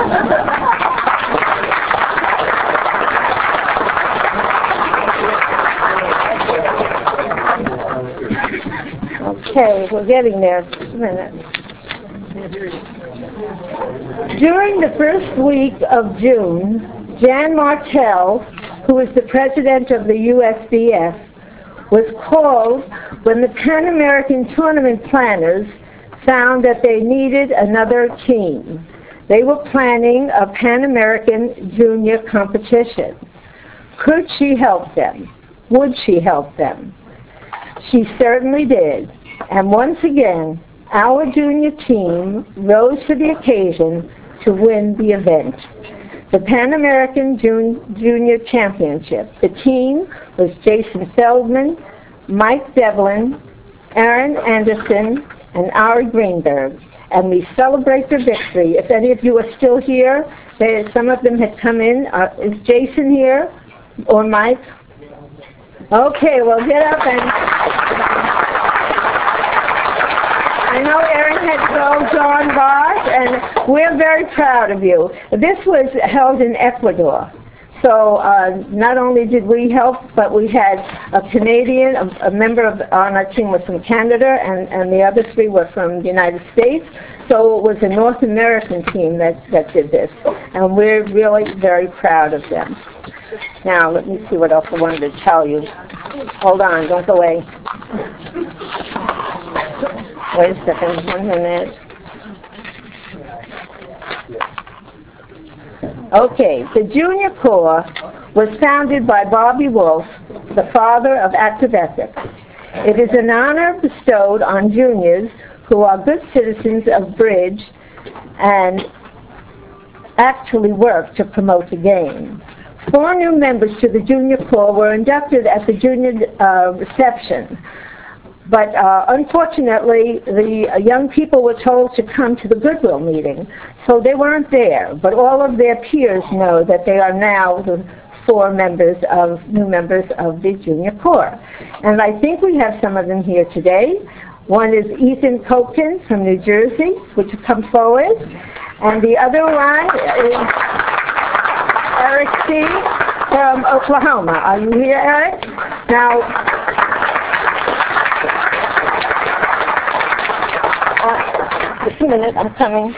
Okay, we're getting there. Just a minute. During the first week of June, Jan Martell, who is the president of the USBF, was called when the Pan American Tournament planners found that they needed another team. They were planning a Pan American Junior competition. Could she help them? Would she help them? She certainly did. And once again, our junior team rose to the occasion to win the event. The Pan American Junior Championship. The team was Jason Feldman, Mike Devlin, Aaron Anderson, and Ari Greenberg. And we celebrate their victory. If any of you are still here, some of them had come in. Is Jason here? Or Mike? Okay, well get up and... I know Aaron had told John Barth, and we're very proud of you. This was held in Ecuador. So not only did we help, but we had a Canadian, a member on our team was from Canada, and the other three were from the United States. So it was a North American team that did this, and we're really very proud of them. Now, let me see what else I wanted to tell you. Hold on, don't go away. Wait a second, 1 minute. Okay, the Junior Corps was founded by Bobby Wolf, the father of active ethics. It is an honor bestowed on juniors who are good citizens of Bridge and actually work to promote the game. 4 new members to the Junior Corps were inducted at the junior reception. But unfortunately, the young people were told to come to the Goodwill meeting, so they weren't there. But all of their peers know that they are now the 4 new members of the Junior Corps. And I think we have some of them here today. One is Ethan Kopkin from New Jersey, would you come forward? And the other one is Eric C. from Oklahoma. Are you here, Eric? Now, just a minute, I'm coming.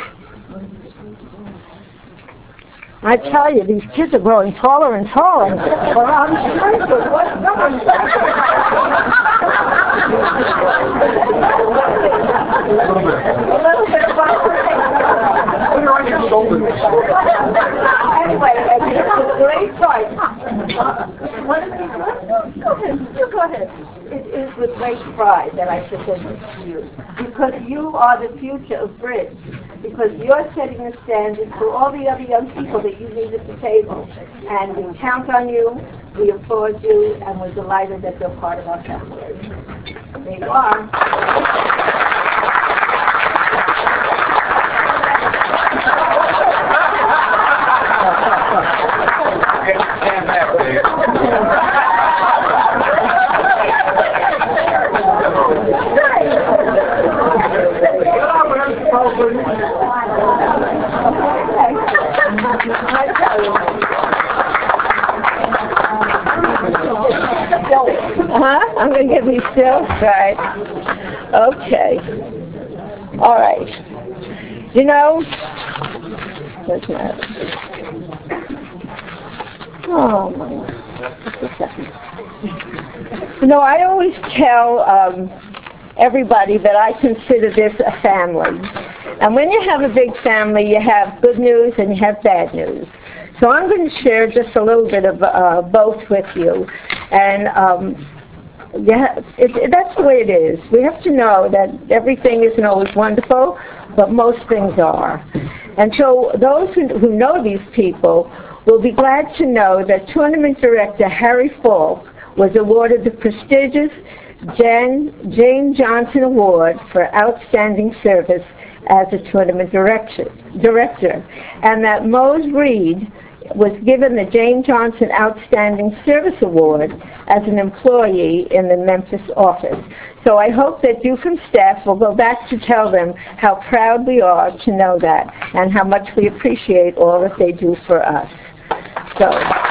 I tell you, these kids are growing taller and taller. Well, I'm sure what's going A little bit of Put her on your shoulder. Anyway, it's a great pride. Go ahead. It is with great pride that I present this to you, because you are the future of Bridge, because you're setting the standard for all the other young people that you need at the table. And we count on you, we applaud you, and we're delighted that you're part of our family. There you are. I'm going to get these still. Right. Okay. All right. You know, what's that? Oh, my God. Just a second. You know, I always tell everybody that I consider this a family. And when you have a big family, you have good news and you have bad news. So I'm going to share just a little bit of both with you. And that's the way it is. We have to know that everything isn't always wonderful, but most things are. And so those who know these people will be glad to know that tournament director Harry Falk was awarded the prestigious Jane Johnson Award for outstanding service as a tournament director, and that Mose Reed was given the Jane Johnson Outstanding Service Award as an employee in the Memphis office. So I hope that you from staff will go back to tell them how proud we are to know that and how much we appreciate all that they do for us. So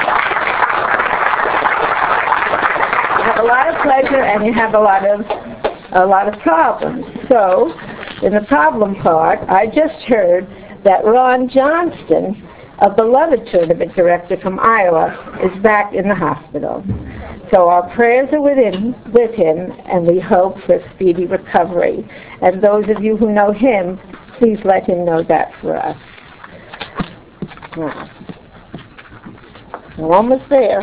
you have a lot of pleasure and you have a lot of problems. So in the problem part, I just heard that Ron Johnston, a beloved tournament director from Iowa, is back in the hospital. So our prayers are with him, and we hope for a speedy recovery. And those of you who know him, please let him know that for us. We're almost there.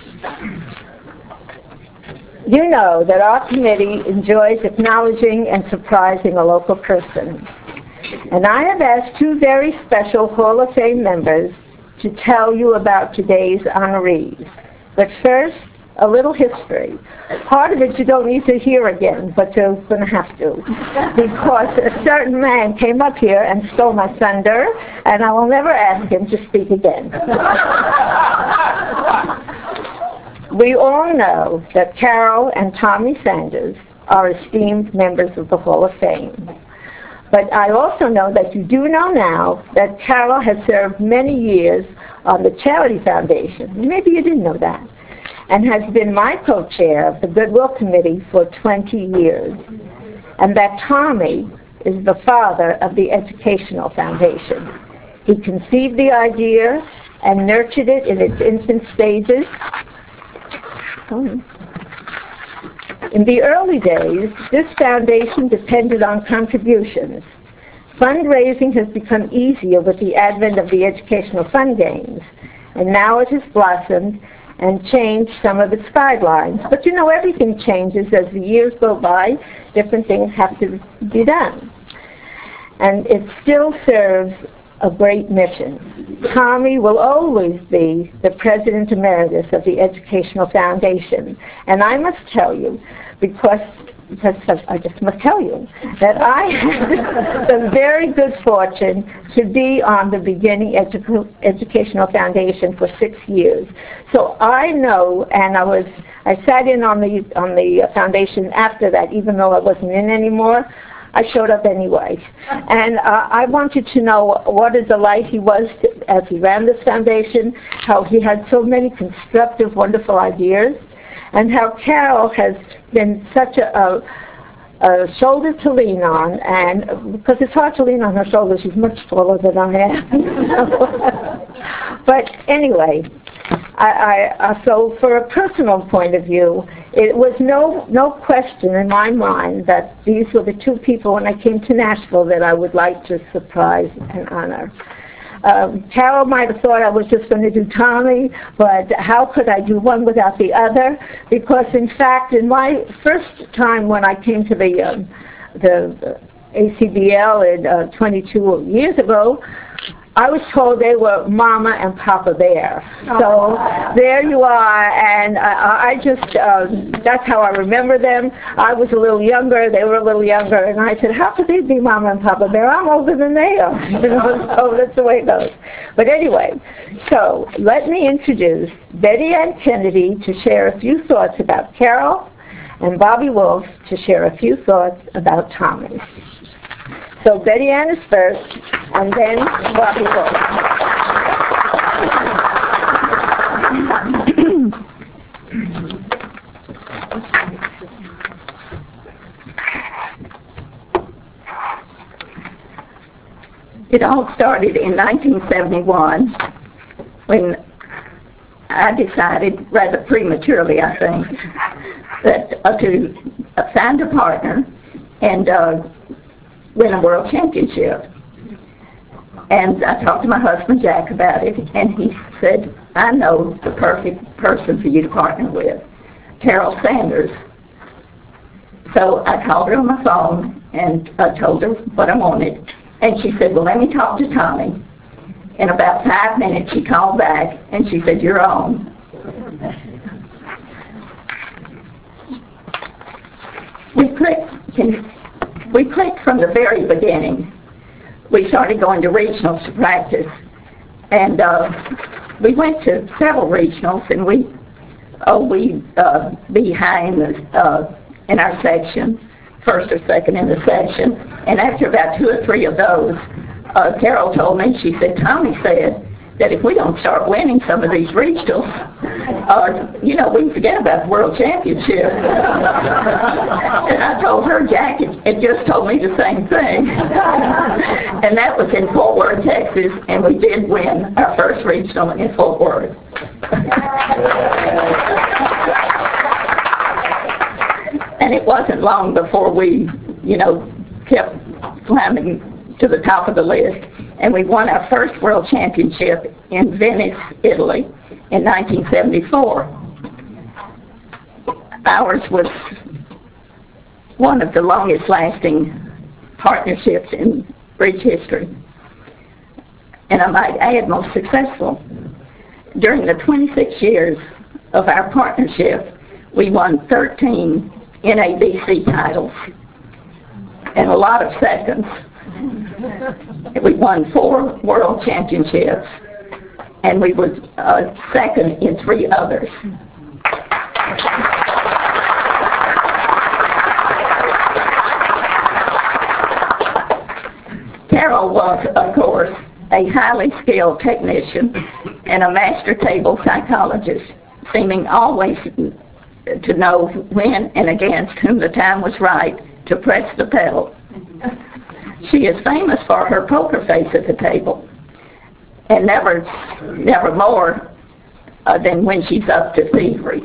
You know that our committee enjoys acknowledging and surprising a local person. And I have asked two very special Hall of Fame members to tell you about today's honorees. But first, a little history. Part of it you don't need to hear again, but you're going to have to. Because a certain man came up here and stole my thunder, and I will never ask him to speak again. We all know that Carol and Tommy Sanders are esteemed members of the Hall of Fame. But I also know that you do know now that Carol has served many years on the Charity Foundation. Maybe you didn't know that. And has been my co-chair of the Goodwill Committee for 20 years. And that Tommy is the father of the Educational Foundation. He conceived the idea and nurtured it in its infant stages. In the early days, this foundation depended on contributions. Fundraising has become easier with the advent of the Educational Fund Games, and now it has blossomed and changed some of its guidelines. But you know, everything changes as the years go by. Different things have to be done. And it still serves a great mission. Tommy will always be the President Emeritus of the Educational Foundation. And I must tell you, because I just must tell you, that I had the very good fortune to be on the beginning Educational Foundation for 6 years. So I know, and I sat in on the foundation after that, even though I wasn't in anymore. I showed up anyway. And I wanted to know what a delight he was as he ran this foundation, how he had so many constructive, wonderful ideas, and how Carol has been such a shoulder to lean on, and because it's hard to lean on her shoulders, she's much taller than I am. But anyway, so for a personal point of view, it was no question in my mind that these were the two people when I came to Nashville that I would like to surprise and honor. Carol might have thought I was just going to do Tommy, but how could I do one without the other? Because in fact, in my first time when I came to the ACBL 22 years ago, I was told they were Mama and Papa Bear. So there you are, and I just, that's how I remember them. I was a little younger, they were a little younger, and I said, how could they be Mama and Papa Bear? I'm older than they are. So that's the way it goes. But anyway, so let me introduce Betty Ann Kennedy to share a few thoughts about Carol, and Bobby Wolf to share a few thoughts about Tommy. So Betty Ann is first, and then Bobby Wolf. It all started in 1971 when I decided, rather prematurely I think, that to find a partner and win a world championship. And I talked to my husband Jack about it, and he said, I know the perfect person for you to partner with, Carol Sanders. So I called her on my phone and I told her what I wanted, and she said, well, let me talk to Tommy. In about 5 minutes she called back and she said, you're on. We clicked from the very beginning. We started going to regionals to practice, and we went to several regionals, and we be high in our section, first or second in the section. And after about 2 or 3 of those, Carol told me, she said, Tommy said that if we don't start winning some of these regionals, we can forget about the world championship. And I told her, Jack had just told me the same thing. And that was in Fort Worth, Texas, and we did win our first regional in Fort Worth. And it wasn't long before we, kept climbing to the top of the list. and we won our first world championship in Venice, Italy in 1974. Ours was one of the longest lasting partnerships in bridge history, and I might add most successful. During the 26 years of our partnership, we won 13 NABC titles and a lot of seconds. We won 4 world championships, and we were second in 3 others. Carol was, of course, a highly skilled technician and a master table psychologist, seeming always to know when and against whom the time was right to press the pedal. She is famous for her poker face at the table, and never more than when she's up to thievery.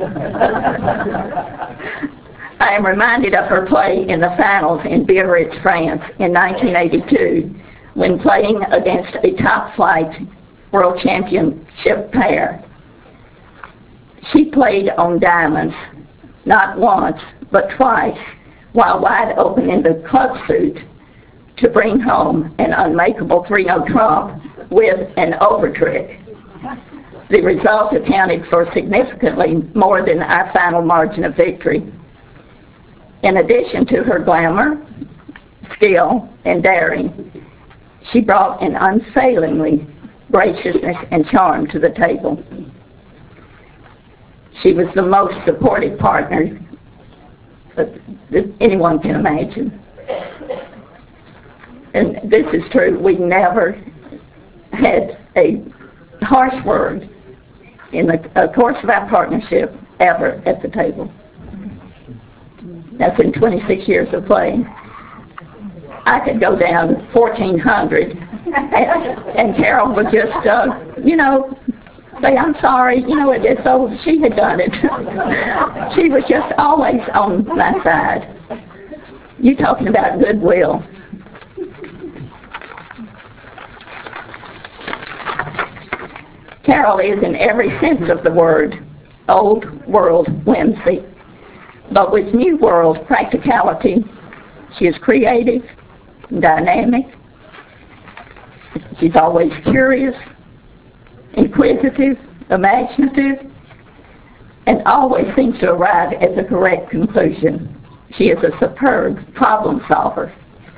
I am reminded of her play in the finals in Biarritz, France in 1982, when playing against a top-flight world championship pair. She played on diamonds, not once, but twice, while wide open in the club suit, to bring home an unmakeable 3-0 trump with an overtrick. The result accounted for significantly more than our final margin of victory. In addition to her glamour, skill, and daring, she brought an unfailingly graciousness and charm to the table. She was the most supportive partner that anyone can imagine. And this is true. We never had a harsh word in the course of our partnership ever at the table. That's in 26 years of playing. I could go down 1,400, and Carol would just, say, I'm sorry, it's so she had done it. She was just always on my side. You talking about goodwill. Carol is, in every sense of the word, old world whimsy, but with new world practicality. She is creative, dynamic. She's always curious, inquisitive, imaginative, and always seems to arrive at the correct conclusion. She is a superb problem solver.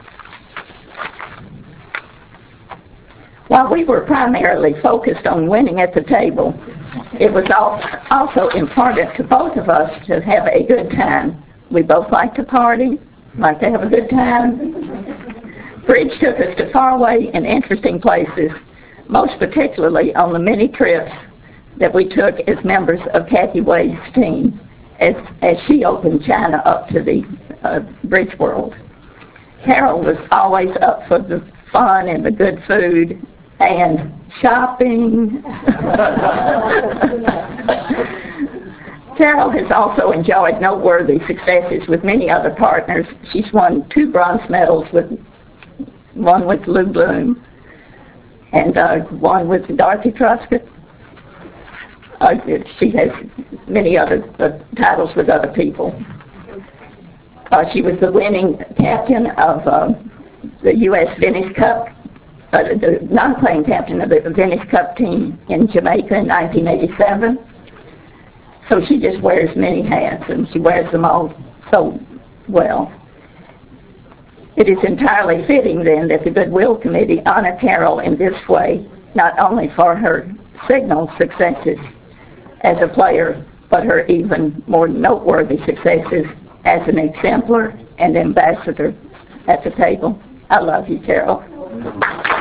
While we were primarily focused on winning at the table, it was also important to both of us to have a good time. We both like to party, like to have a good time. Bridge took us to faraway and interesting places, most particularly on the many trips that we took as members of Kathy Wade's team as she opened China up to the bridge world. Carol was always up for the fun and the good food and shopping. Carol has also enjoyed noteworthy successes with many other partners. She's won 2 bronze medals, one with Lou Bloom and one with Dorothy Truscott. She has many other titles with other people. She was the winning captain of the U.S. Venice Cup, the non-playing captain of the Venice Cup team in Jamaica in 1987. So she just wears many hats, and she wears them all so well. It is entirely fitting, then, that the Goodwill Committee honor Carol in this way, not only for her signal successes as a player, but her even more noteworthy successes as an exemplar and ambassador at the table. I love you, Carol.